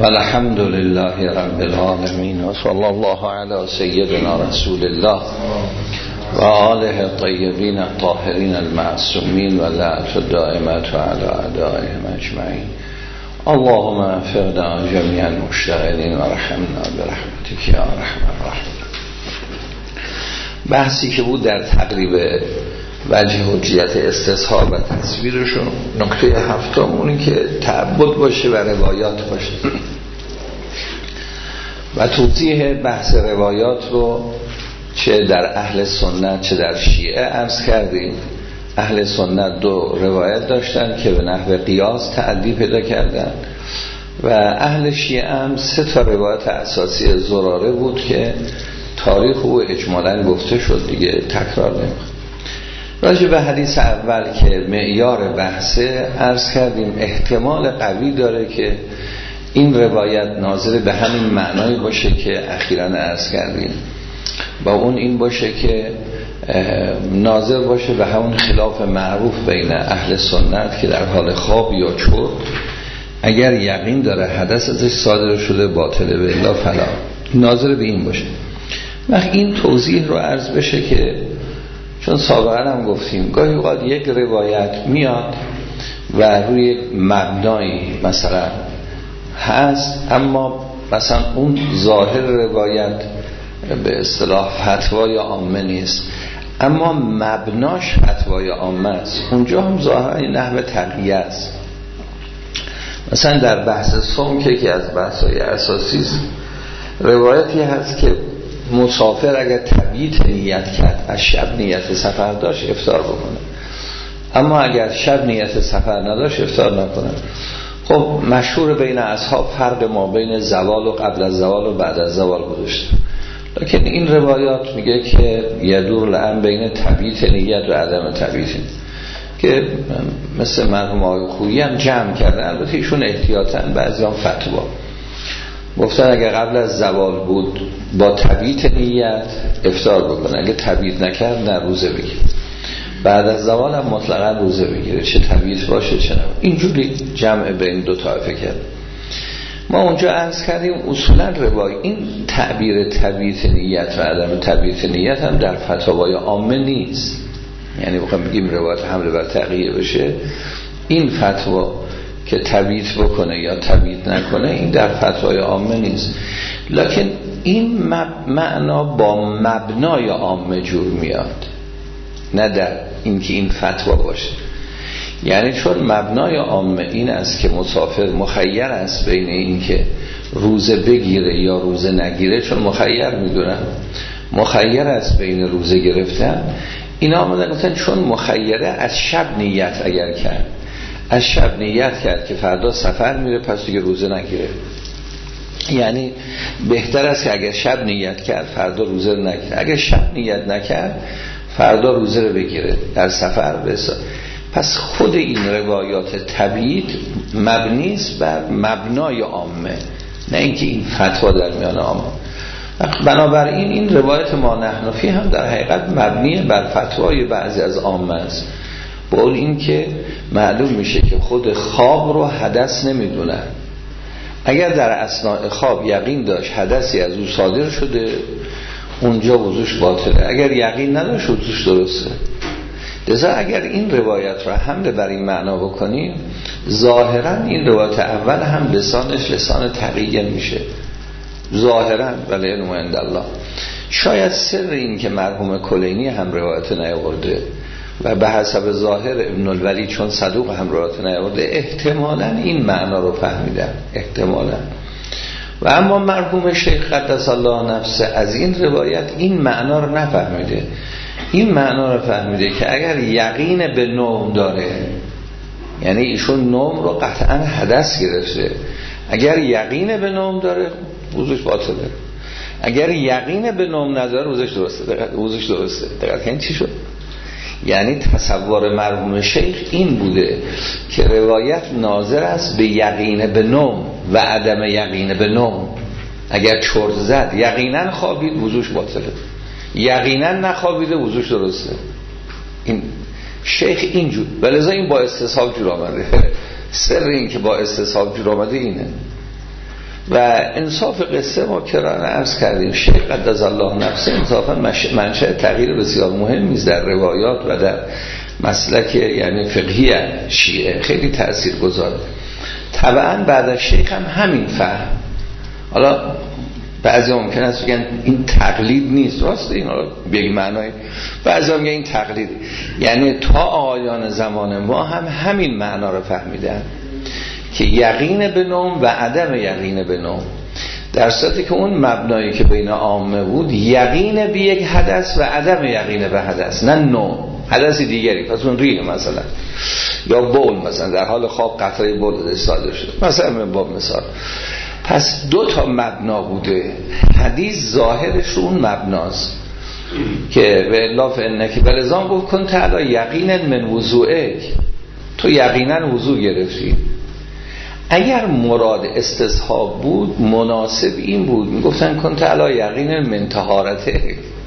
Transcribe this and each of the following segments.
والحمد لله رب العالمين وصلى الله على سيدنا رسول الله و آله الطیبین الطاهرین المعصومین و لعنت الدائمة على اعدائهم اجمعین. اللهم اغفرنا جميع المشتغلین و رحمنا برحمتك یا ارحم الراحمین. بحثی که بود در تقریب وجه حجیت استصحاب و تصویرشون، نکته هفتم اونی که تعبد باشه و روایات باشه و توضیح بحث روایات رو چه در اهل سنت چه در شیعه عرض کردیم. اهل سنت دو روایت داشتن که به نحو قیاس تعدی پیدا کردن و اهل شیعه هم سه تا روایت اساسی زراره بود که تاریخ او اجمالاً گفته شد، دیگه تکرار نمی‌کنم. راجع به حدیث اول که معیار بحثه عرض کردیم احتمال قوی داره که این روایت ناظر به همین معنایی باشه که اخیراً عرض کردیم، با اون این باشه که ناظر باشه به همون خلاف معروف بین اهل سنت که در حال خواب یا چرت اگر یقین داره حدث ازش صادر شده باطله به الا فلا، ناظر به این باشه. وقت این توضیح رو عرض بشه که چون سابقا هم گفتیم گاهی اوقات یک روایت میاد و روی مبنایی مثلا هست، اما مثلا اون ظاهر روایت به اصطلاح فتوای عامه نیست، اما مبناش فتوای عامه است. اونجا هم ظاهرا نحو تقییه است. مثلا در بحث صوم که یکی از بحث‌های اساسی است، روایتی هست که مسافر اگر تبییت نیت کرد از شب نیت سفر داشت افطار بکنه، اما اگر شب نیت سفر نداشت افطار نکنه. خب مشهور بین اصحاب فرق ما بین زوال و قبل از زوال و بعد از زوال گذاشته، لکن این روایات میگه که یدور الامر بین تبییت نیت و عدم تبییت، که مثل مرحوم آقای خویی هم جمع کردن. البته ایشون احتیاطاً بعضی هم فتوا گفتن اگر قبل از زوال بود با تبییت نیت افطار بکنه، اگه تبییت نکرد نه روزه بگیره، بعد از زوال هم مطلقا روزه بگیره، چه تبییت باشه چه نه. اینجوری جمع بین دو طایفه کرد. ما اونجا عرض کردیم اصولا روای این تعبیر تبییت نیت و عدم تبییت نیت هم در فتاوای عامه نیست. یعنی بخوام بگیم روایت حمله بر تقییه بشه، این فتوا که تبییت بکنه یا تبییت نکنه این در فتوای عامه نیست، لکن این معنا با مبنای عامه جور میاد، نه در این که این فتوا باشه. یعنی چون مبنای عامه این است که مسافر مخیر است بین این که روزه بگیره یا روزه نگیره، چون مخیر میدونن مخیر است بین روزه گرفتن، اینا آمدن گفتن چون مخیره از شب نیت اگر کرد، از شب نیت کرد که فردا سفر میره پس دیگه روزه نگیره. یعنی بهتر است که اگر شب نیت کرد فردا روزه رو نگیره، اگر شب نیت نکرد فردا روزه رو بگیره در سفر بسا. پس خود این روایات تبییت مبنیست بر مبنای عامه، نه اینکه این فتوا در میان عامه. بنابراین این روایت ما نحنفی هم در حقیقت مبنی بر فتوای بعضی از عامه است، با اون این که معلوم میشه که خود خواب رو حدث نمیدونن. اگر در اثناء خواب یقین داشت حدثی از او صادر شده اونجا وضوش باطله، اگر یقین نداشت وضوش درسته. لذا اگر این روایت را حمل بر این معنا بکنیم، ظاهرا این روایت اول هم لسانش لسان تقیه میشه ظاهرا، ولی علم عند الله. شاید سر این که مرحوم کلینی هم روایت نیاورده و به حسب ظاهر ابن الولی چون صدوق هم روایت نیاورده، احتمالاً این معنا رو فهمیدن، احتمالاً. و اما مرحوم شیخ قدس الله نفسه از این روایت این معنا رو نفهمیده. این معنا رو فهمیده که اگر یقین به نوم داره، یعنی ایشون نوم رو قطعاً حدث گرفته، اگر یقین به نوم داره وضوش باطله، اگر یقین به نوم نداره وضوش درسته. دقیقاً این چی شد؟ یعنی تصور مرحوم شیخ این بوده که روایت ناظر است به یقین به نوم و عدم یقین به نوم. اگر چرت زد یقینا خوابید وضوش باطله، یقینا نخوابیده وضوش درسته. این شیخ اینجور، ولذا این با استصحاب جور آمده. سر این که با استصحاب جور آمده اینه. و انصاف قصه ما کرانه عرض کردیم شیخ قدس الله نفسه انصافا منشأ تغییر بسیار مهمی است در روایات و در مسلک یعنی فقهی شیعه، خیلی تأثیر گذاره. طبعا بعد از شیخ هم همین فهم. حالا بعضی ممکن است بگن این تقلید نیست، راست این حالا به معنای، بعضی میگن این تقلید، یعنی تا آقایان زمان ما هم همین معنا رو فهمیدن که یقین به نوم و عدم یقین به نوم، در صورتی که اون مبنایی که بین عامه بود یقین به یک حدث و عدم یقین به حدث، نه نوم حدثی دیگری، پس اون ریه مثلا یا بول مثلا در حال خواب قطره بول صادر شد مثلا، من با مثال. پس دو تا مبنا بوده، حدیث ظاهرش رو اون مبناست که به الاف انک بلزام گفت کن تعالی یقینا من وضوعک، تو یقینا وضو گرفتی. اگر مراد استصحاب بود مناسب این بود میگفتن کن تعالی یقینا من طهارتک.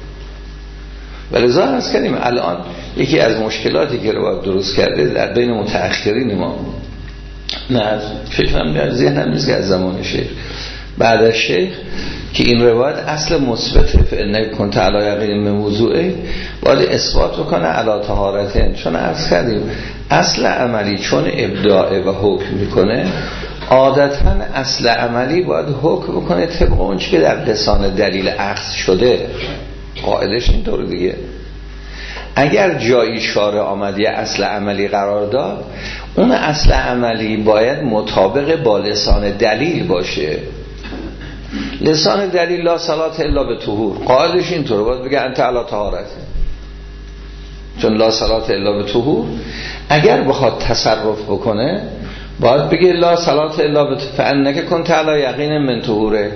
ولذا هست کردیم الان یکی از مشکلاتی که روایت درست کرده در بین متأخرین ما، نه از فکرم در ذهنم نیست که از زمان شیخ، بعد از شیخ، که این روایت اصل مثبته، فإنک کنت علی یقین من وضوئک، باید اثبات بکنه علی طهارتین. چون عرض کردیم اصل عملی چون ابداع و حکم میکنه، عادتا اصل عملی باید حکم بکنه طبق اون چی که در لسان دلیل اخذ شده، قاعدش اینطور دیگه. اگر جایی شارع آمد یه اصل عملی قرار داد، اون اصل عملی باید مطابق با لسان دلیل باشه. لسان دلیل لا صلات الا به طهور، قاعدش اینطوره، باید بگه انت علی طهارت، چون لا صلات الا به طهور. اگر بخواد تصرف بکنه باید بگه لا صلات الا به فانک کنت علی یقین من طهورک.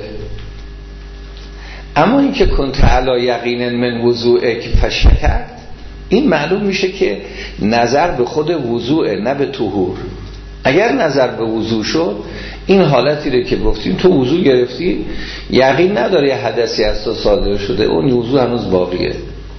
اما این که کنت علی یقین من وضوئک فشکت، این معلوم میشه که نظر به خود وضوء نه به طهور. اگر نظر به وضوء شد، این حالتی رو که گفتیم تو وضوء گرفتی یقین نداره یه حدثی از تو صادر شده، اون وضوء هنوز باقیه.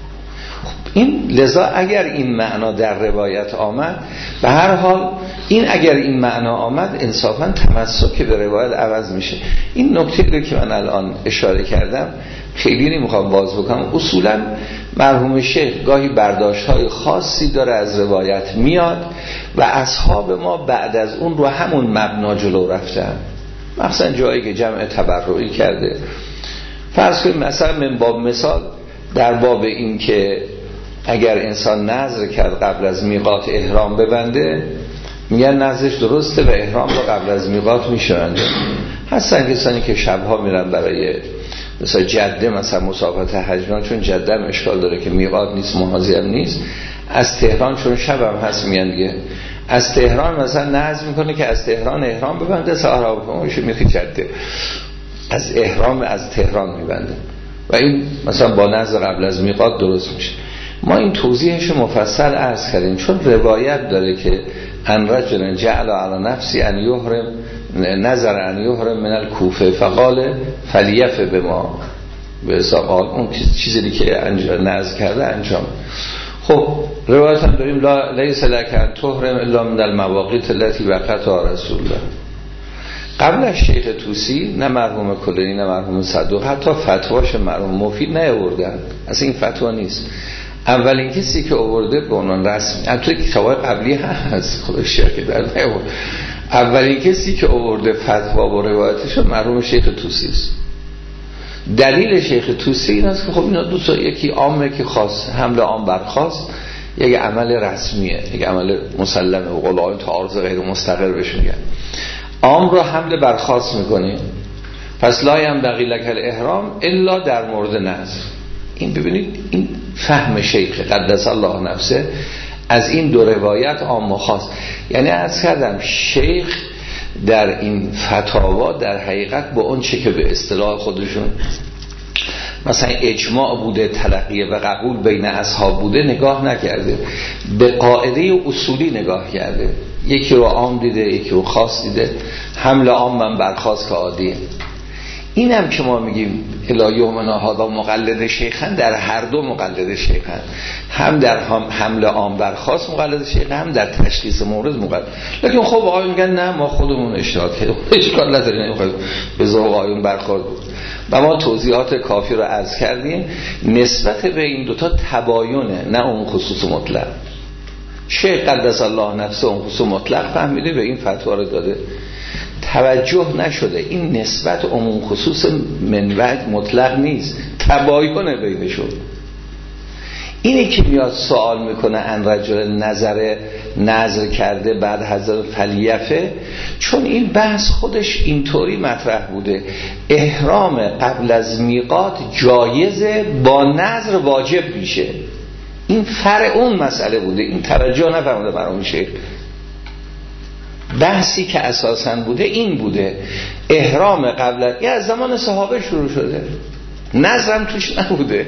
این لذا اگر این معنا در روایت آمد، به هر حال این اگر این معنا آمد انصافا تمسک به روایت عوض میشه. این نکته رو که من الان اشاره کردم خیلی نمیخوام باز بکنم. اصولا مرحوم شیخ گاهی برداشت‌های خاصی داره از روایت میاد و اصحاب ما بعد از اون رو همون مبنا جلو رفتن، مثلا جایی که جمع تبرعی کرده. فرض کنیم مثلا من باب مثال در باب این که اگر انسان نذر کرد قبل از میقات احرام ببنده، میگن نذرش درسته و احرام رو قبل از میقات میشونده. هستن کسانی که شبها میرن برای مثلا جده، مثلا مسافت حج، چون جده هم اشکال داره که میقات نیست، محاذی هم نیست، از تهران چون شب هم هست میگن دیگه، از تهران مثلا نذر میکنه که از تهران احرام ببنده، سهرا بکنه میخواد جده، از احرام از تهران میبنده و این مثلا با نذر قبل از میقات درست میشه. ما این توضیحش مفصل عرض کردیم، چون روایت داره که ان رجل جعل علی نفسی ان یحرم نظر ان یحرم من الکوفه فقال فلیف به ما به حساب اون چیزی که نذر کرده انجام. خب روایت هم داریم لا لیس لک ان تحرم الا من المواقیت التي وقتها رسول الله. قبل از شیخ طوسی نه مرحوم کلینی نه مرحوم صدوق حتی فتواش مرحوم مفید نیاوردن، اصلا این فتوا نیست. اولین کسی که آورده به عنوان رسمی، البته کتابای قبلی هست خودش شرکت در نیاورد، اولین کسی که آورده فتوا و روایتش مرحوم شیخ طوسی است. دلیل شیخ طوسی این است که خب اینا دو تا، یکی عامه که خاص، حمل عام بر خاص، یک عمل رسمیه، یک عمل مسلمه و قولای تعارض غیر مستقر بهش میگن. عام رو حمل بر خاص میکنه، پس لا ینبغی لک الاحرام الا در مورد نذر. این ببینید این فهم شیخ قدس الله نفسه از این دو روایت عام و خاص. یعنی عرض کردم شیخ در این فتاوا در حقیقت با اون چه که به اصطلاح خودشون مثلا اجماع بوده، تلقیه و قبول بین اصحاب بوده نگاه نکرده، به قاعده اصولی نگاه کرده. یکی رو عام دیده، یکی رو خاص دیده، حمل عام من بر خاص که عادیه. اینم که ما میگیم الی یومنا هذا مقلد شیخن، در هر دو مقلد شیخن، هم در حمل عام بر خاص مقلد شیخ، هم در تشخیص مورد مقلد. لیکن خب آقایون میگن نه ما خودمون اجتهاد کردیم، اشکال نداره، به ذوق آقایون برخورد بود. و ما توضیحات کافی رو عرض کردیم. نسبت به این دوتا تباینه، نه اون خصوص مطلق. شیخ قدس الله نفسه اون خصوص مطلق فهمیده، به این فتوا رو داده، توجه نشده. این نسبت عموم خصوص منوج مطلق نیست، تباینه بینشون. اینی که میاد سوال میکنه ان رجل نظر کرده بعد حضرت فلیفه، چون این بحث خودش اینطوری مطرح بوده، احرام قبل از میقات جایزه، با نظر واجب میشه. این فرع اون مسئله بوده، این توجه نفهمده برام شیخ. بحثی که اساساً بوده این بوده، احرام قبل از زمان صحابه شروع شده، نظرم توش نبوده.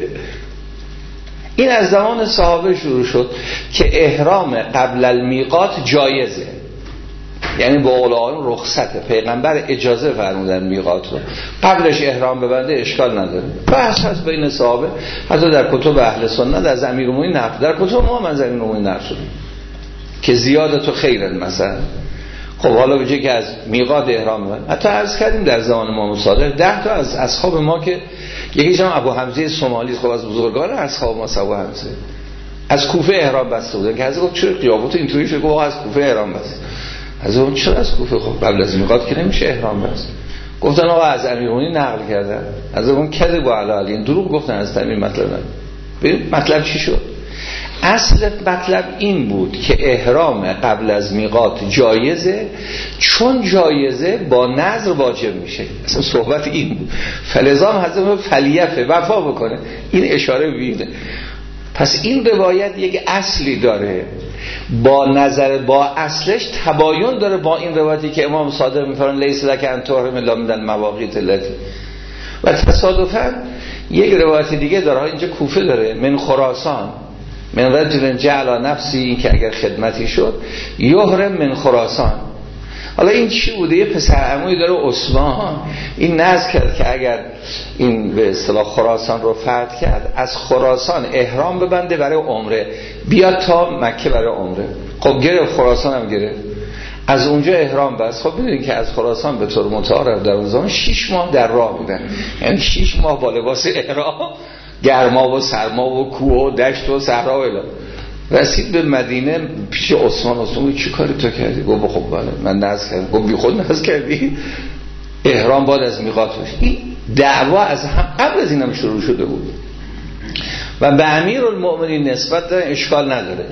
این از زمان صحابه شروع شد که احرام قبل المیقات جایزه، یعنی با قول آقایون رخصته، پیغمبر اجازه فرمودن میقات رو، قبلش احرام ببنده اشکال نداره. بحث هست بین صحابه، حتی در کتب اهل سنت از امیرالمومنین نقل، در کتب ما من از امیرالمومنین نقل شده که زیادت و خیرن مثلا. خب حالا بجه که از میقات احرام ببند، حتی عرض کردیم در زمان امام صادق 10 تا از اصحاب ما که یکی جام ابو حمزه سومالی، خب از بزرگان اصحاب ما ابو حمزه از کوفه احرام بسته بودن، که حضرت گفت چرا قیابت اینطوری شده، گفت از کوفه احرام بست. حضرت چرا از کوفه؟ خب قبل از میقات که نمیشه احرام بست. گفتن آقا از امیرالمومنین نقل کردن، حضرت اون کذب علی علی، دروغ گفتن از تمیم مطلب نه. ببین مطلب چی شد؟ اصل مطلب این بود که احرام قبل از میقات جایزه، چون جایزه با نظر واجب میشه. اصلا صحبت این بود. فلزام حضرت فلیفه وفا بکنه، این اشاره بیده. پس این روایت یک اصلی داره، با نظر با اصلش تباین داره با این روایتی که امام صادق میفرمایند لیس لک ان تحرم الا من المواقیت التي. و تصادفاً یک روایت دیگه داره، اینجا کوفه داره، من خراسان من رجل جعل نفسی، این که اگر خدمتی شد یحرم من خراسان. حالا این چی بوده؟ یه پسر عمویی داره عثمان، این نذر کرد که اگر این به اصطلاح خراسان رو فتح کرد، از خراسان احرام ببنده برای عمره، بیاد تا مکه برای عمره. خب گرفت، خراسان هم گرفت، از اونجا احرام بست. خب میدونین که از خراسان به طور متعارف در اون زمان 6 ماه در راه بودن، یعنی 6 ماه با لباس احرام، گرما و سرما و کوه و دشت و صحرا و الا. رسید به مدینه پیش عثمان چی کاری تو کردی؟ گفت خب بله من نذر کردم. گفت بی خود نذر کردی؟ احرام باید از میقات باشه. این دعوا از هم قبل از اینم شروع شده بود و به امیرالمومنین نسبت داره، اشکال نداره.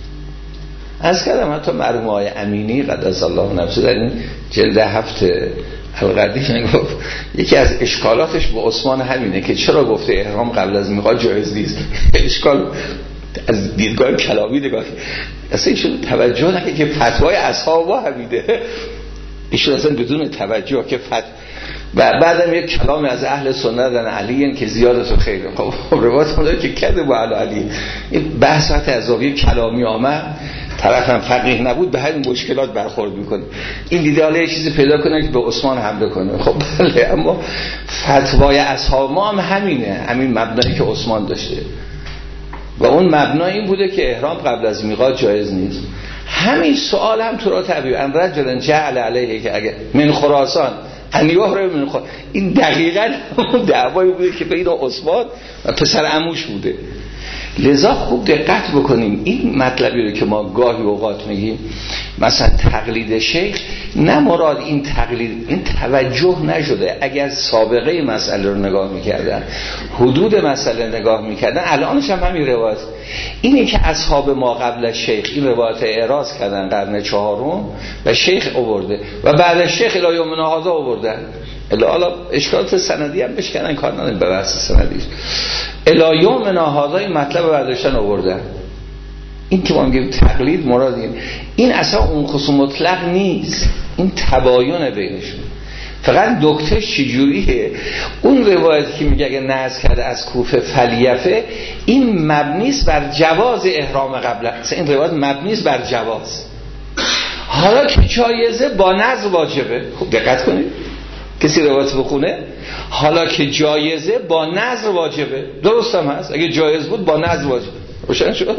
از کردم حتی مرحوم آقای امینی قدس الله نفسه در این جلد 7 القدیم گفت یکی از اشکالاتش با عثمان همینه که چرا گفته احرام قبل از میقات جایز نیست. اشکال از دیدگاه کلامی نگاه، اصلا ایشون توجه نکنه که فتوای اصحاب ما همیده، ایشون اصلا بدون توجه که و بعدم یک کلامی از اهل سنت در علی که زیادت و خیره. خب روایت داره که کذب علی علی، این بحث از زاویه کلامی آمد، طرفم فقیه نبود، به همین مشکلات برخورد میکنه. این دیده حالا یه چیزی پیدا کنه که به عثمان حمله کنه. خب بله، اما فتوای اصحاب ما هم همینه، همین مبنایی که عثمان داشته و اون مبنا این بوده که احرام قبل از میقات جایز نیست. همین سوال هم تو را طبیعی ان رجل جعل علیه که اگه من خراسان ان یحرم من خراسان، این دقیقاً اون دعوایی بوده که بین عثمان و پسر عموش بوده. لذا خوب دقت بکنیم این مطلبی رو که ما گاهی اوقات میگیم مثلا تقلید شیخ، نه مراد این تقلید، این توجه نشده. اگر سابقه مسئله رو نگاه میکردن، حدود مسئله نگاه میکردن، الانش هم همین روایت اینه که اصحاب ما قبل از شیخ این روایت اعراض کردن قرن 4 و شیخ آورده و بعد از شیخ الی یومنا هذا آوردن. حالا اشکالات سندی هم بشکنن، کار نداریم به بحث سندیش. الی یومنا هذا این مطلب برداشتن آوردن. این که ما میگیم تقلید مراد این اصلا اون خصوص مطلق نیست، این تباین بینشون. فقط دکترش چجوریه؟ اون روایتی که میگه اگه نذر کرده از کوفه فلیفه، این مبنیست بر جواز احرام قبل. اصلا این روایت مبنیست بر جواز. حالا که جایزه با نذر واجبه. خوب دقت کنید، کسی روایت بخونه حالا که جایزه با نظر واجبه. درست هم هست، اگه جایز بود با نظر واجبه. روشن شد؟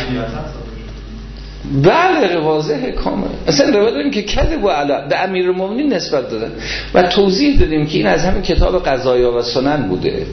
بله واضحه کامل. اصلا روایت داریم که کذب و علا به امیرالمومنین نسبت دادن و توضیح دادیم که این از همین کتاب قضایا و سنن بوده.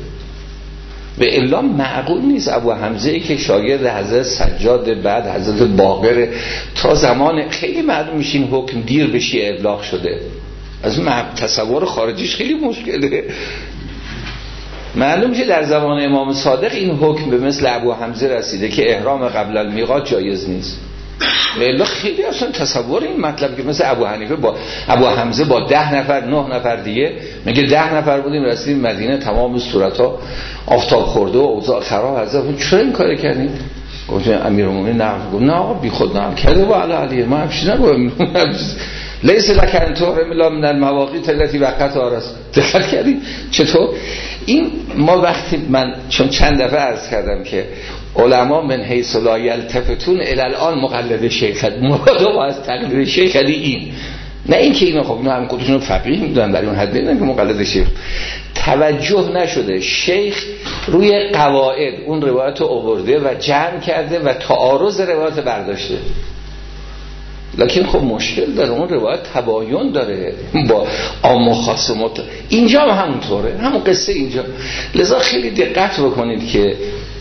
به الا معقول نیست ابو حمزه که شاگرد حضرت سجاد بعد حضرت باقر تا زمان خیلی معلوم میشه این حکم دیر به شیعه ابلاغ شده. از تصور خارجیش خیلی مشکله. معلوم میشه در زمان امام صادق این حکم به مثل ابو حمزه رسیده که احرام قبل المیقات جایز نیست. الا خیلی اصلا تصور این مطلب که مثل ابو حنیفه با ابو حمزه با 10 نفر 9 نفر دیگه میگه 10 نفر بودیم رسیدیم مدینه تمام صورت‌ها آفتاب خورده و اوضاع خراب هست. چرا این کارو کردیم؟ گفت امیرالمومنین نه آقا بی خود نه کرده و علی ما همش نگویم لیس لک ان تحرم الا من المواقیت التي وقتها است. دقت کردیم چطور این ما وقتی من چون چند دفعه عرض کردم که علما من حیث لا یلتفتون الی الان مقلد شیخ مراد از تقلید شیخ این نه اینکه اینا خب اینا هم خودشون فقیه میدونن در اون حد نیستن که مقلد شیخ. توجه نشده شیخ روی قواعد اون روایت رو آورده و جمع کرده و تعارض روایت برداشته. لکن خب مشکل داره اون روایت تباین داره با عام و خاص اینجا هم همونطوره همون قصه اینجا. لذا خیلی دقت بکنید که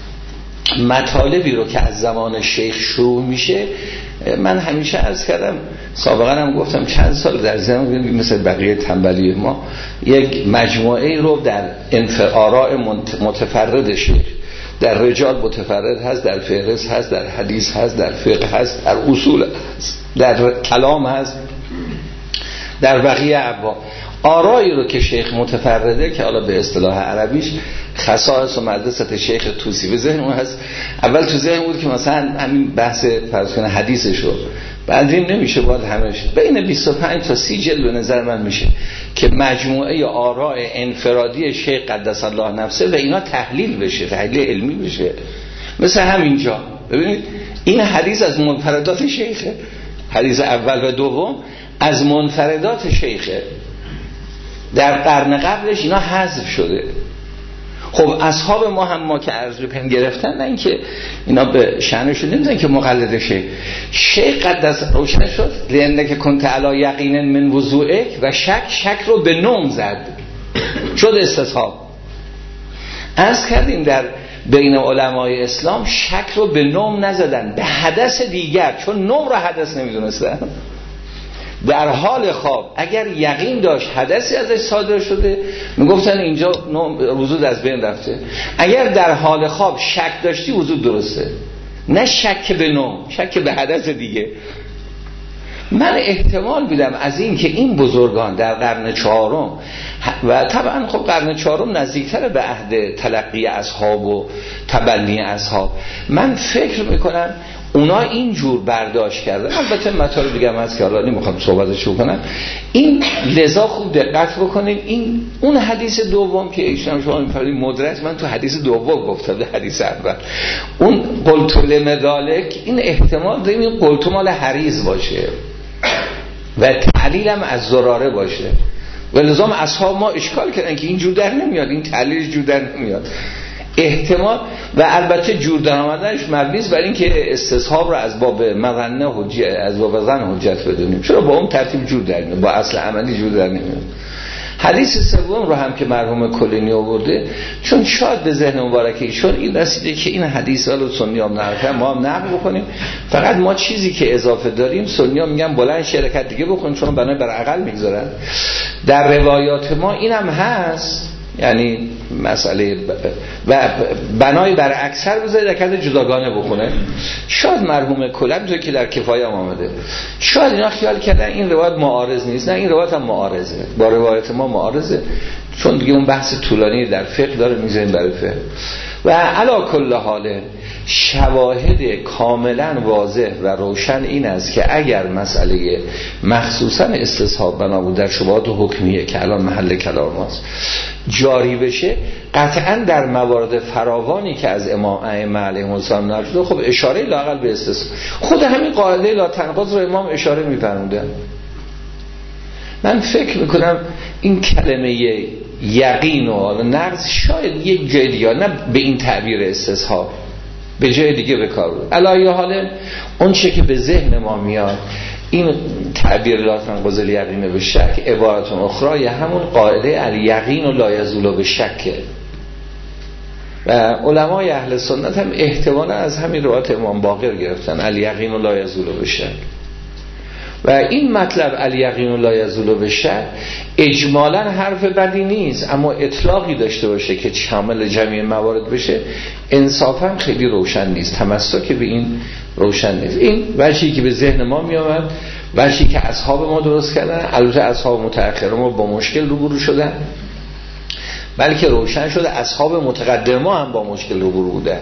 مطالبی رو که از زمان شیخ شروع میشه من همیشه عرض کردم سابقا هم گفتم چند سال در زمان مثل بقیه تنبلی ما یک مجموعه رو در آراء متفرد شیخ در رجال متفرد هست، در فهرست هست، در حدیث هست، در فقه هست، در اصول هست، در کلام هست، در بقیه ابواب آرایی رو که شیخ متفرده که حالا به اصطلاح عربیش خصائص و مدرسه شیخ توسی به ذهن اون هست. اول تو ذهن بود که مثلا همین بحث فرض کنه حدیثش رو بعد این نمیشه باید همش بین 25 تا 30 جلد به نظر من میشه که مجموعه آراء انفرادی شیخ قدس الله نفسه و اینا تحلیل بشه، تحلیل علمی بشه. مثل همینجا ببینید این حدیث از منفردات شیخه، حدیث اول و دوم از منفردات شیخه، در قرن قبلش اینا حذف شده. خب اصحاب ما هم ما که عرض رو پن گرفتن نه اینکه اینا به شأنشون نمیدونن که مقلد شیخ قدس روشن شد لأنه که کنت علی یقین من وضوعک و شک رو به نوم زد شد استصحاب. عرض کردیم در بین علمای اسلام شک رو به نوم نزدن به حدث دیگر چون نوم رو حدث نمیدونستن. در حال خواب اگر یقین داشت حدثی ازش صادر شده میگفتن اینجا وضو از بین رفته. اگر در حال خواب شک داشتی وضو درسته، نه شک به نوم، شک به حدث دیگه. من احتمال میدم از این که این بزرگان در قرن چهارم و طبعا خب قرن چهارم نزدیکتر به عهد تلقی اصحاب و تبنی اصحاب، من فکر میکنم اونا اینجور برداشت کردن. البته مطالب دیگه هم هست که حالا نمیخوام صحبتشو کنم. این لذا خوب دقت بکنیم این اون حدیث دوم که ایشون شما میفرمایید مدرج، من تو حدیث دوم گفتم در حدیث اول اون قلت لمذالک این احتمال داریم این قلت مال حریز باشه و تعلیلم از زراره باشه و لزوم اصحاب ما اشکال کردن که این جور در نمیاد، این تعلیلش جور در نمیاد احتمال. و البته جور در آمدنش مبنی است بر این که استصحاب رو از باب مظنه حجت از باب ظن حجت بدونیم. چرا با اون ترتیب جور در نمیاد، با اصل عملی جور در نمیاد. حدیث سوم رو هم که مرحوم کلینی آورده چون شاید به ذهن مبارک ایشون این رسیده که این حدیث رو سنی هم نقل ما هم نقل بکنیم، فقط ما چیزی که اضافه داریم سنی ها میگن بلند شرکت دیگه بکن چون بنای بر عقل میگذارن. در روایات ما اینم هست، یعنی مسئله و بنای بر اکثر بذاره رکعت جداگانه بخونه. شاید مرحوم کلب که در کفایه هم آمده شاید اینا خیال کردن این روایت معارض نیست، نه این روایت هم معارضه با روایت ما معارضه، چون دیگه اون بحث طولانی در فقه داره میذاریم برای فقه. و علا کل حال شواهد کاملا واضح و روشن این است که اگر مسئله مخصوصا استصحاب بنا بود در شبهات حکمیه که الان محل کلام ماست جاری بشه، قطعا در موارد فراوانی که از امام ائمه علیهم السلام نقل شده خب اشاره لااقل به استصحاب، خود همین قاعده لا تناقض رو امام اشاره می‌فرمودن. من فکر میکنم این کلمه یقین و نقض شاید یک جای دیگه، نه به این تعبیر استصحاب، به جای دیگه به کار بود. علی حال اون چه که به ذهن ما میاد این تعبیر لا تنقض الیقین به شک عبارت اخرى یا همون قاعده الیقین لا یزول به شک. و علمای اهل سنت هم احتمالا از همین روایت امام باقر گرفتن الیقین لا یزول به شک. و این مطلب الیقین لا یزول به شک اجمالا حرف بدی نیست، اما اطلاقی داشته باشه که شامل جمعی موارد بشه انصافا خیلی روشن نیست، تمسک به این روشن نیست. این وجهی که به ذهن ما می آمد، وجهی که اصحاب ما درست کردن. البته اصحاب متأخر ما با مشکل روبرو شدن، بلکه روشن شده اصحاب متقدم ما هم با مشکل روبرو بودن،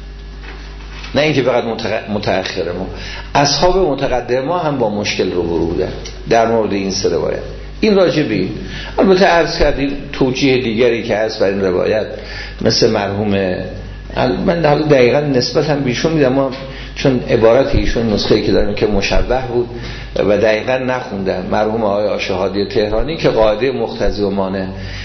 نه اینکه فقط متأخر ما، اصحاب متقدم ما هم با مشکل روبرو بودن در مورد این سه روایت. این راجبی البته عرض کردیم توجیه دیگری که هست بر این روایت مثل مرحوم، من حالا دقیقا نسبت هم بیشون میدم، ما چون عبارت ایشون نسخه‌ای که داریم که مشبه بود و دقیقا نخوندن، مرحوم آقای آشهادی تهرانی که قاعده مقتضی و مانع،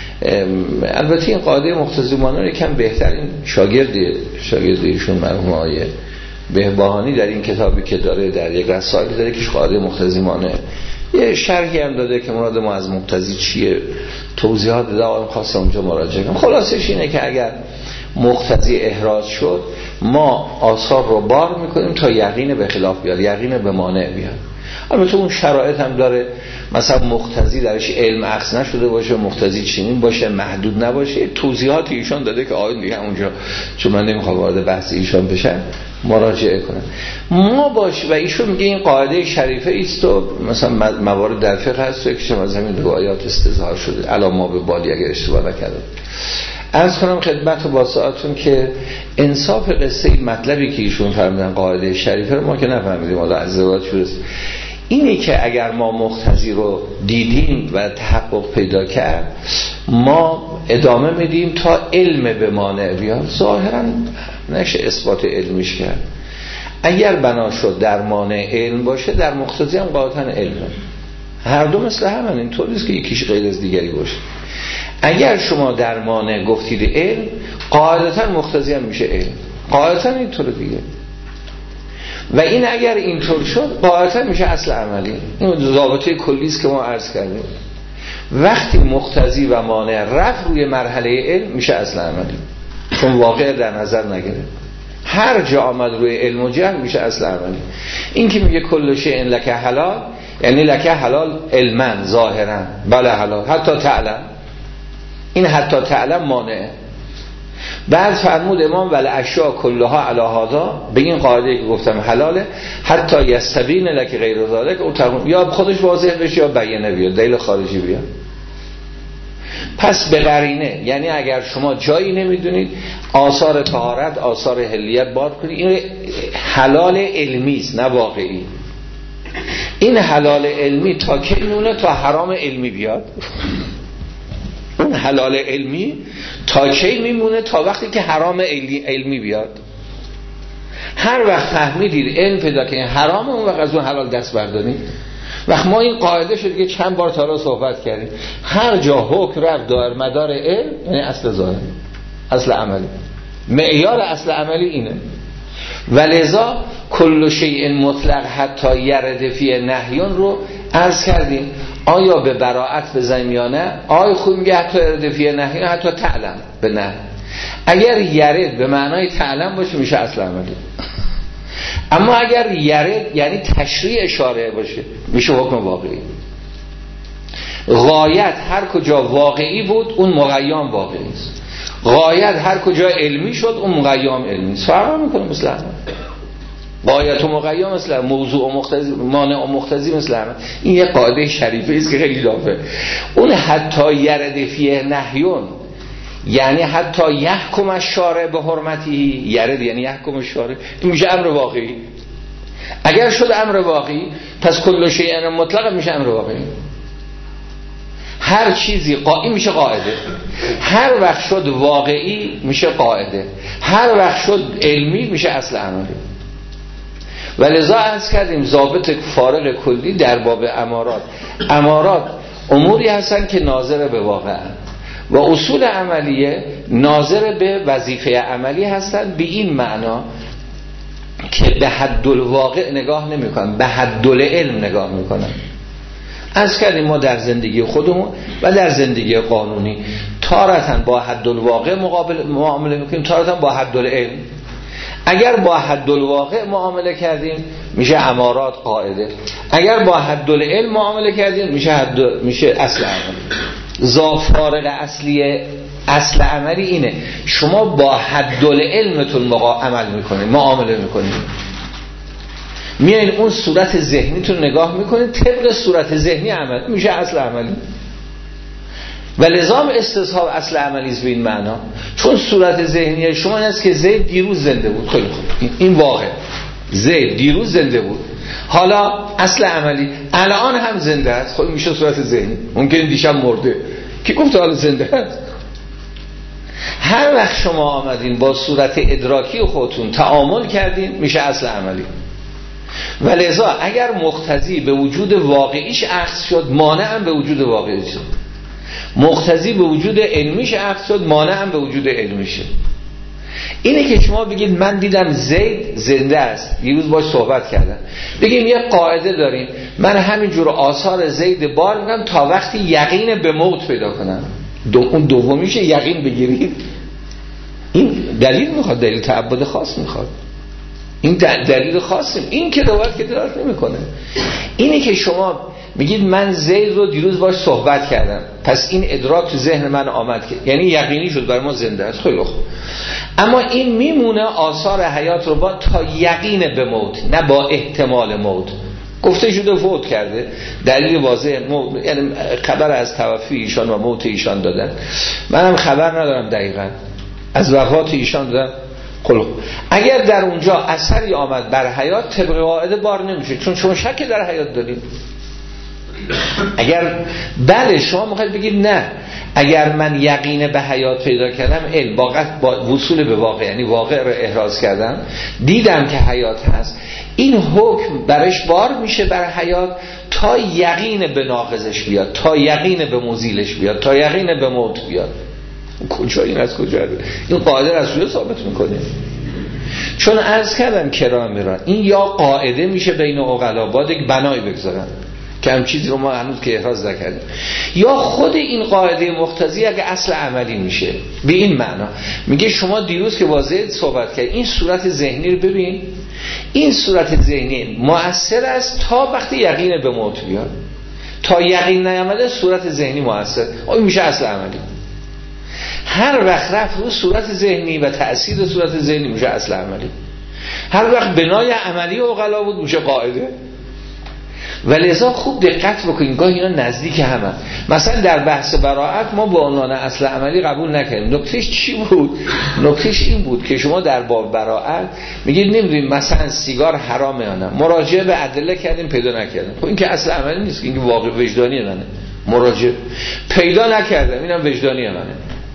البته این قاعده مقتضی و مانع یکم بهترین شاگرد ایشون مرحوم آقای بهبهانی در این کتابی که داره در یک رسائل داره که قاعده مقتضی مانع یه شرحی هم داده که مراد ما از مقتضی چیه، توضیحات داده، خواستم اونجا مراجعه کنم. خلاصش اینه که اگر مقتضی احراز شد ما آثار رو بار میکنیم تا یقین به خلاف بیاد، یقین به مانع بیاد. البته اون شرایط هم داره، مثلا مقتضی درش علم اخذ نشده باشه، مقتضی چنین باشه، محدود نباشه. توضیحات ایشان داده که آیه دیگه اونجا، چون من نمیخوام وارد بحث ایشان بشم، مراجعه کنم. ما باش و ایشون میگه این قاعده شریفه ایست و مثلا موارد در فقه هست که از همین روایات استظهار شده، الا ما به بالی اگر اشتباه نکردم. عرض کنم خدمت و واسطاتون که انصاف قصه مطلبی که ایشون فرمودن قاعده شریفه رو ما که نفهمیدیم، حالا از روایات شورست اینی که اگر ما مقتضی رو دیدیم و تحقق پیدا کرد ما ادامه میدیم تا علم به مانع بیاد. ظاهرا نشه اثبات علمیش کرد، اگر بنا شد در مانع علم باشه در مقتضی هم قاطعا علمه، هر دو مثل همن، اینطور نیست که یکیش غیر از دیگری باشه. اگر شما در مانع گفتید علم، قاعدتا مقتضی هم میشه علم، قاعدتا اینطور دیگه. و این اگر اینطور شد قاعدتا میشه اصل عملی. این ضابطه کلی است که ما عرض کردیم. وقتی مقتضی و مانع رفت روی مرحله علم میشه اصل عملی، چون واقع در نظر نگیره. هر جا آمد روی علم و جهل میشه اصل عملی. این که میگه کل شیء لک حلال، یعنی لک حلال علما ظاهرا، بله حلال حتی تعلم. این حتی تعلم مانع. بعد فرمود امام ول اشیاء کلها علی هذا، به این قاعده که گفتم حلاله، حتی یستبین لک غیر ذلک، یا خودش واضح بشه یا بیانه بیاد، دلیل خارجی بیاد. پس به قرینه، یعنی اگر شما جایی نمیدونید آثار طهارت، آثار حلیت بار کنید، این حلال علمی است نه واقعی. این حلال علمی تا کی میمونه؟ تا حرام علمی بیاد. اون حلال علمی تا کی میمونه؟ تا وقتی که حرام علمی بیاد. هر وقت فهمیدید علم پیدا که حرامه، اون وقت از اون حلال دست بردارید. وقت ما این قاعده شد که چند بار تا الان صحبت کردیم، هر جا حکم رفت دار مدار علم، یعنی اصل ظاهر، اصل عملی، معیار اصل عملی اینه. ولذا کل شیء مطلق حتی یرد فی نهیون رو عرض کردیم. آیا به براعت بزنیم یا نه؟ آیا خوب میگه حتی یرد فی نهیون، حتی تعلم به نه. اگر یرد به معنای تعلم باشه میشه اصل عملی، اما اگر یرد یعنی تشریع اشاره باشه میشه حکم واقعی. غایت هر کجا واقعی بود اون مقیم واقعی است، غایت هر کجا علمی شد اون مقیم علمی است. فرق میکنه مثل همه. غایت و مقیم مثل موضوع و مقتضی، مانع و مقتضی مثل همه. این یه قاعده شریفه است که خیلی دافه. اون حتی یرد فیه نهیون، یعنی حتی یحکم الشارع به حرمتی، یرد یعنی یحکم الشارع، این میشه امر واقعی. اگر شد امر واقعی پس کل شیء مطلق میشه امر واقعی. هر چیزی قائم میشه قاعده، هر وقت شد واقعی میشه قاعده، هر وقت شد علمی میشه اصل عملی. ولذا عرض کردیم ضابط فارق کلی در باب امارات. امارات اموری هستن که ناظر به واقع و اصول عملیه ناظر به وظیفه عملی هستن، به این معنا که به حد الواقع نگاه نمی کنن، به حد العلم نگاه می کنن. از کردیم ما در زندگی خودمون و در زندگی قانونی تارتاً با حد الواقع معامله میکنیم، تارتاً با حد العلم. اگر با حد الواقع معامله کردیم میشه امارات قاعده، اگر با حد العلم معامله کردیم میشه اصل عملی. فارق اصلی اصل عملی اینه، شما با حد العلمتون عمل میکنید، معامله میکنید، میایین اون صورت ذهنیتون نگاه میکنید، طبق صورت ذهنی عمل میشه اصل عملی. و لزام استصحاب اصل عملی است به این معنا، چون صورت ذهنی شما این است که زید دیروز زنده بود. خیلی خوب، این واقع، زید دیروز زنده بود، حالا اصل عملی الان هم زنده است. خب میشه صورت ذهنی. ممکنه دیشب مرده، کی گفت حالا زنده است؟ هر وقت شما آمدین با صورت ادراکی خودتون تعامل کردین میشه اصل عملی. و لذا اگر مقتضی به وجود واقعیش اخذ شد، مانع هم به وجود واقعی شد. مقتضی به وجود علمیش اخذ شد، مانع هم به وجود علمیشه. اینه که شما بگید من دیدم زید زنده است، دیروز باش صحبت کردم، بگیم یه قاعده داریم من همینجور آثار زید بار میکنم تا وقتی یقین به موت پیدا کنم. اون دومیشه یقین بگیرید. این دلیل میخواد، دلیل تعبد خاص میخواد، این دلیل خاصیم. این که دوباره که دلالت نمیکنه. اینه که شما میگید من زید رو دیروز باش صحبت کردم، پس این ادراک تو ذهن من آمد که یعنی یقینی شد برای ما زنده است. خیلی خوب، اما این میمونه آثار حیات رو با تا یقین به موت، نه با احتمال موت. گفته شده فوت کرده، دلیل واضح یعنی خبر از توفی ایشان و موت ایشان دادن. منم خبر ندارم دقیقاً از وفات ایشان دادن. خب اگر در اونجا اثری آمد بر حیات، طبق قاعده بار نمیشه، چون شما شک در حیات دارید. اگر بله شما میخواید بگید نه، اگر من یقین به حیات پیدا کردم، علم با وصول به واقع، یعنی واقع رو احراز کردم، دیدم که حیات هست، این حکم برش بار میشه بر حیات تا یقین به ناقضش بیاد، تا یقین به مزیلش بیاد، تا یقین به موت بیاد. کجا این از کجا این قاعده رسول ثابت میکنه؟ چون عرض کردم کرام را این یا قاعده میشه بین عقلا، باید یک بنای بگذارن که هم چیزی رو ما هنوز که احراز نکردیم، یا خود این قاعده مقتضی اگه اصل عملی میشه. به این معنا میگه شما دیروز که واضح صحبت کرد، این صورت ذهنی رو ببین، این صورت ذهنی مؤثر است تا وقتی یقین به موت بیاد. تا یقین نیامده صورت ذهنی مؤثر، این میشه اصل عملی. هر وقت رفت رو صورت ذهنی و تأثیر صورت ذهنی میشه اصل عملی. هر وقت بنای عملی عقلا بود میشه قاعده. ولذا خوب دقت بکنید، گاهی اینا نزدیک همه. مثلا در بحث براءت ما با عنوان اصل عملی قبول نکردیم. نکتهش چی بود؟ نکتهش این بود که شما در باب براءت میگید نمیدونیم مثلا سیگار حرامه یا نه، مراجعه به ادله کردیم پیدا نکردیم. خب این که اصل عملی نیست، این واقع وجدانی منه. مراجعه پیدا نکردم، اینم وجدانی منه.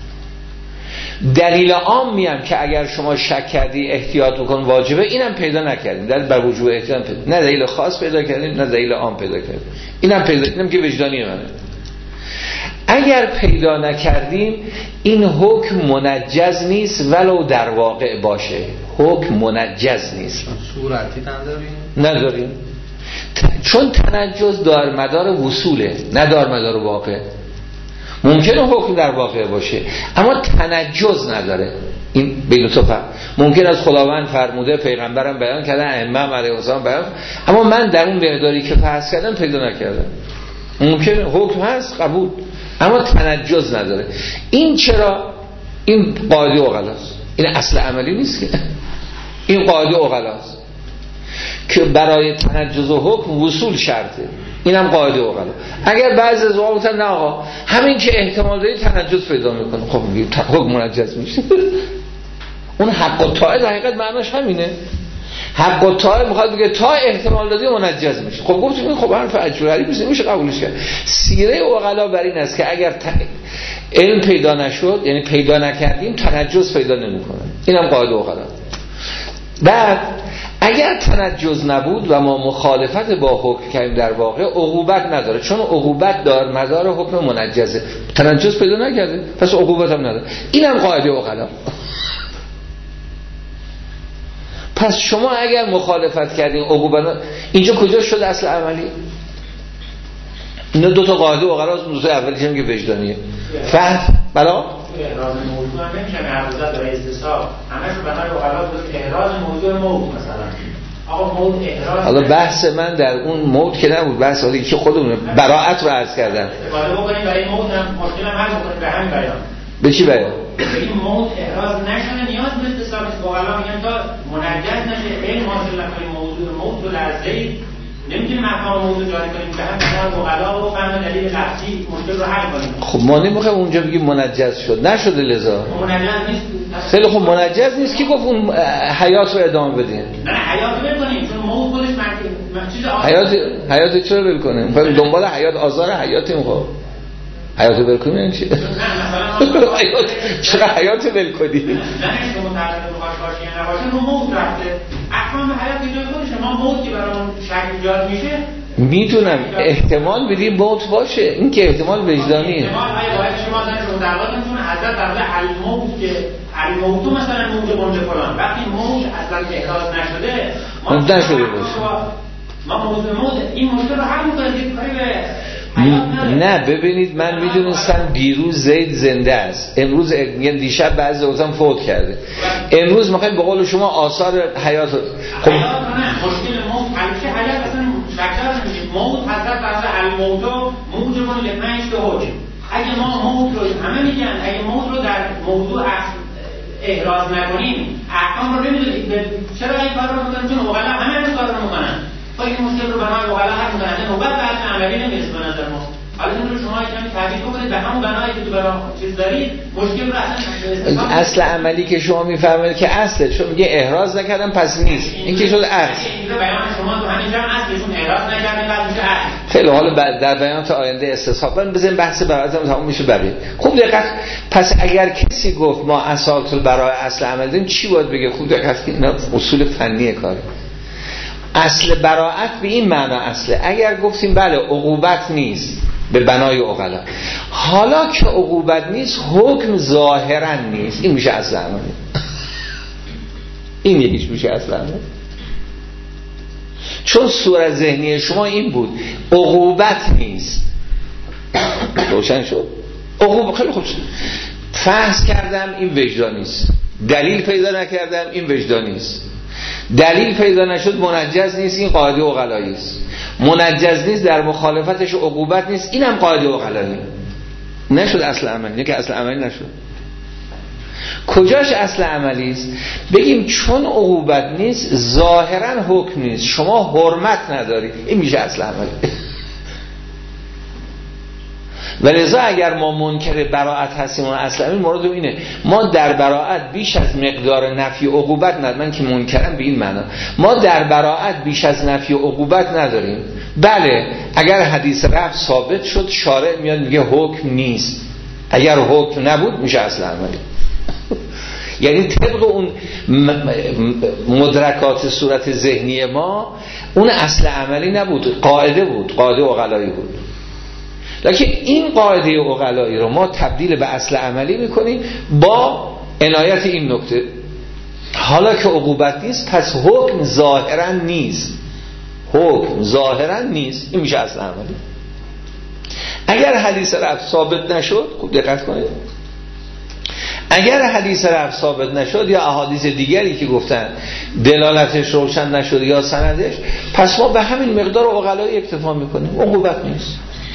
دلیل عام میم که اگر شما شک کردی احتیاط بکن واجبه، اینم پیدا نکردیم. دلیل بر وجوب احتیاط پیدا، نه دلیل خاص پیدا کردیم نه دلیل عام پیدا کردیم. اینم که وجدانی منه. اگر پیدا نکردیم این حکم منجز نیست ولو در واقع باشه. حکم منجز نیست. صورتی نداریم. چون تنجز دار مدار وصوله، نه دار مدار واقع. ممکنه حکم در واقع باشه اما تنجز نداره. این بین تو فهم. ممکن است خداوند فرموده، پیغمبرم بیان کردن، ائمه علیهم السلام بیان، اما من در اون مقداری که فرض کردم پیدا نکردم. ممکنه حکم هست قبول، اما تنجز نداره. این چرا؟ این قاعده عقلاست. این اصل عملی نیست که. این قاعده عقلاست که برای تنجز و حکم وصول شرطه. اینم قاعده عقلا. اگر بعضی از اوقات نه آقا همین که احتمال داری تنجز پیدا میکنه، خب حکم منجز میشه. اون حق و طاعه در حقیقت معناش همینه. حق و طاعه میخواد بگه تا احتمال دادی منجز میشه. خب گفتیم خب حرف عجیبی نیست، میشه قبولش کرد. سیره عقلا بر این است که اگر علم پیدا نشد، یعنی پیدا نکردیم، تنجز پیدا نمیکنه. اینم قاعده عقلا. بعد اگر تنجز نبود و ما مخالفت با حکم کردیم در واقع عقوبت نداره، چون عقوبت دار مدار حکم منجزه، تنجز پیدا نکرده پس عقوبت هم نداره. اینم قاعده عقلا. پس شما اگر مخالفت کردین عقوبت، اینجا کجا شد اصل عملی؟ اینا دو تا قاعده عقلا، موضوع اولیش هم که وجدانیه. فهم بلا احراز موضوع هم نمیشه معروضت برای استصحاب، همش رو بنای عقلا بود احراز موضوع موت مثلا. آقا موت احراز، حالا بحث من در اون موت که نبود، بحث حالی که خودمون براءت رو عرض کردم. استفاده بکنیم برای موت هم مشکل هم حل بکنیم به همین بیان. به چی بیان؟ بگیم موت احراز نشده نیاز به استصحاب است. عقلا میگن تا منجز نشه علم حاصل نکنیم موضوع موت و لرزه نمیتونیم احکام موضوع جاری کنیم که هم عقلا و فهم دلیل لفظی مشکل رو حل کنیم. خب ما نمیخوایم اونجا بگیم منجز شد، نشده لذا منجز نیست. خیلی خب منجز نیست که گفت اون حیات رو ادامه بدین. نه حیات رو بکنیم چون موت خودش چیز حیات چرا ول کنیم؟ میخوایم دنبال حیات آزار حیاتیم. خب حیات ول کنیم یعنی چی؟ چرا حیات ول کنیم؟ نه شما تعریف بخواش باشی یا نباشه رو موت رفته. احکام حیات اینجا خودشه، ما موت که برامون شک ایجاد میشه میدونم احتمال بدیم موت باشه، این که احتمال وجدانیه. احتمال باید شما در واقعتون حضرت در الموت که الموت مثلا موت فلان، وقتی موت اصلا احراز نشده ما نشده باشه ما موضوع موت این مشکل رو حل می‌کنیم کاری به نه. ببینید من میدونستم دیروز زید زنده است، امروز میگن دیشب بعضی روزم فوت کرده، امروز میخوایم به قول شما آثار حیات. خب نه مشکل موت همیشه حیات اصلا شکل نمیشه. موت حضرت بعد الموت موجب لپنج به حکم. اگه ما موت رو همه میگن اگه موت رو در موضوع احراز نکنیم احکام رو نمیدونید چرا این کار رو میکنیم؟ چون عقلا همه این کار رو میکنن. این مشکل رو بنای عقلا حل میکنن، نوبت بحث عملی نمیرسه به نظر ما. حالا این رو شما کمی تعبیر بکنید به همون بنایی که تو برای چیز دارید مشکل رو اصلا اصل عملی که شما میفرمایید که اصله، چون میگه احراز نکردم پس نیست، این که شد اصل. این بیان شما تو همین جمع اصلشون احراز نکردن بعد میشه اصل. خیلی حالا در بیانات آینده استصحاب بزنیم بحث براءت هم تموم میشه بقیه. خوب دقت. پس اگر کسی گفت ما اصالت البراءه اصل عمل داریم چی باید بگه؟ خوب دقت کنید، اینا اصول فنی کاره. اصل براءت به این معنا اصله. اگر گفتیم بله عقوبت نیست به بنای عقلا، حالا که عقوبت نیست حکم ظاهرا نیست، این میشه اصل عملی. این یکیش میشه اصل عملی. چون صورت ذهنی شما این بود عقوبت نیست، روشن شد. عقوبت خیلی خوب شد. فحص کردم این وجدانی است، دلیل پیدا نکردم این وجدانی است، دلیل پیدا نشد منجز نیست، این قاعده عقلایی است. منجز نیست در مخالفتش عقوبت نیست، اینم قاعده عقلایی. نشد اصل عملی، که اصل عملی نشد. کجاش اصل عملی است؟ بگیم چون عقوبت نیست ظاهرا حکم نیست، شما حرمت ندارید، این میشه اصل عملی. ولذا اگر ما منکر براءت هستیم اون اصل عملی مورد اینه ما در براءت بیش از مقدار نفی عقوبت نداریم. من که منکرم به این معنا ما در براءت بیش از نفی عقوبت نداریم. بله اگر حدیث رفع ثابت شد شارع میاد میگه حکم نیست، اگر حکم نبود میشه اصل عملی. یعنی طبق اون مدرکات صورت ذهنی ما اون اصل عملی نبود، قاعده بود، قاعده عقلایی بود. لکن این قاعده عقلایی رو ما تبدیل به اصل عملی میکنیم با عنایت این نکته. حالا که عقوبت نیست پس حکم ظاهرا نیست، حکم ظاهرا نیست، این میشه اصل عملی. اگر حدیث رفع ثابت نشد، خوب دقت کنید، اگر حدیث رفع ثابت نشد یا احادیث دیگری که گفتن دلالتش روشن نشد یا سندش، پس ما به همین مقدار عقلایی اکتفا میکنیم، عقوبت نیست.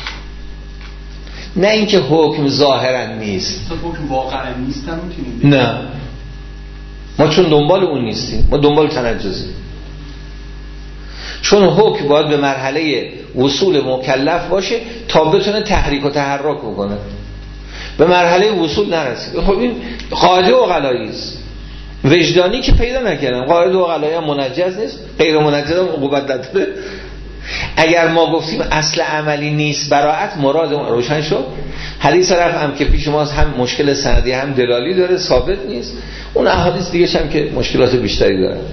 نه اینکه حکم ظاهرا نیست، حکم واقعا نیست هم میتونیم. نه ما چون دنبال اون نیستیم، ما دنبال تنجزیم. چون حکم باید به مرحله وصول مکلف باشه تا بتونه تحریک و تحرک بکنه، به مرحله وصول نرسید. خب این قاعده عقلایی است. وجدانی که پیدا نکردن، قاعده عقلایی هم منجز نیست، غیر منجز هم عقوبت نداره. اگر ما گفتیم اصل عملی نیست براءت، مراد روشن شد. حدیث رفع هم که پیش ماست هم مشکل سندی هم دلالی داره، ثابت نیست. اون احادیث دیگه هم که مشکلات بیشتری دارن.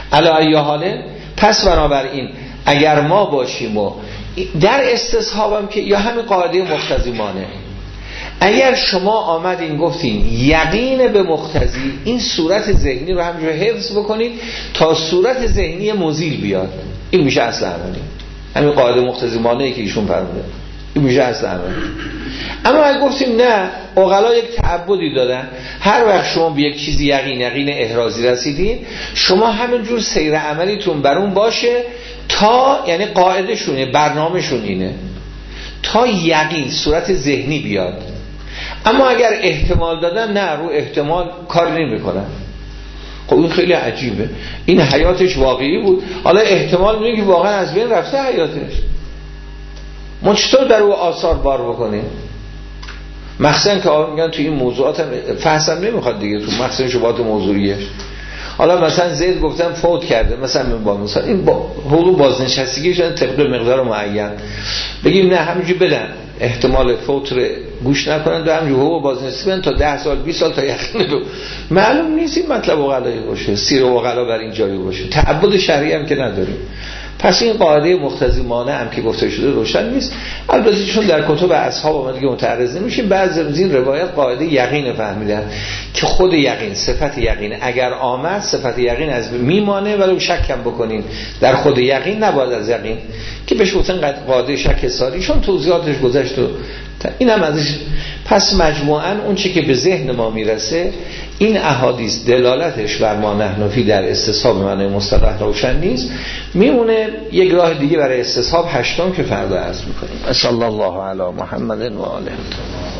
علی ای حاله. پس بنابراین اگر ما باشیم و در استصحابم که یا همین قاعده مقتضیمانه، اگر شما آمدین گفتین یقین به مقتضی، این صورت ذهنی رو همینجور حفظ بکنید تا صورت ذهنی مزیل بیاد، این میشه اصل عملی. همین قاعده مقتضیمانه که ایشون فرموده این میشه اصل عملی. اما اگه گفتیم نه، عقلا یک تعبدی دادن، هر وقت شما به یک چیزی یقین احرازی رسیدین، شما همینجور سیر عملیتون بر اون باشه تا، یعنی قاعده شونه، برنامه شون اینه تا یقین صورت ذهنی بیاد. اما اگر احتمال دادن، نه، رو احتمال کار نمی کنن. خب این خیلی عجیبه، این حیاتش واقعی بود، حالا احتمال میگه که واقعا از بین رفته حیاتش، ما چطور در او آثار بار بکنیم؟ مخصوصا که میگن تو این موضوعات فحصم نمیخواد دیگه، تو مخصوصا شبهات موضوعیش. حالا مثلا زید گفتم فوت کرده، مثلا مثلا این حقوق بازنشستگی شدن طبق مقدار معین، بگیم نه همینجوری بدن احتمال فوت رو گوش نکنن و همینجوری حقوق بازنشستگی بدن تا 10 سال 20 سال تا یقین رو. معلوم نیست این مطلب عقلایی باشه، سیر عقلا بر این جایی باشه، تعبد شرعی هم که نداریم. پس این قاعده مقتضیمانه هم که گفته شده روشن نیست. البته چون در کتب اصحاب ما دیگه متعرض نمیشیم، بعضی از این روایت قاعده یقین فهمیدن که خود یقین، صفت یقین اگر آمد، صفت یقین از میمانه، ولو شک هم بکنین در خود یقین نباید از یقین که بهش گفتن قاعده شک ساری، چون توضیحاتش گذشت و این هم ازش. پس مجموعاً اون چی که به ذهن ما میرسه، این احادیث دلالتش بر ما نحنفی در استصحاب معنی مصطلح روشن نیست، میمونه یک راه دیگه برای استصحاب 8 که فردا عرض میکنیم. صلی الله علی محمد و آله.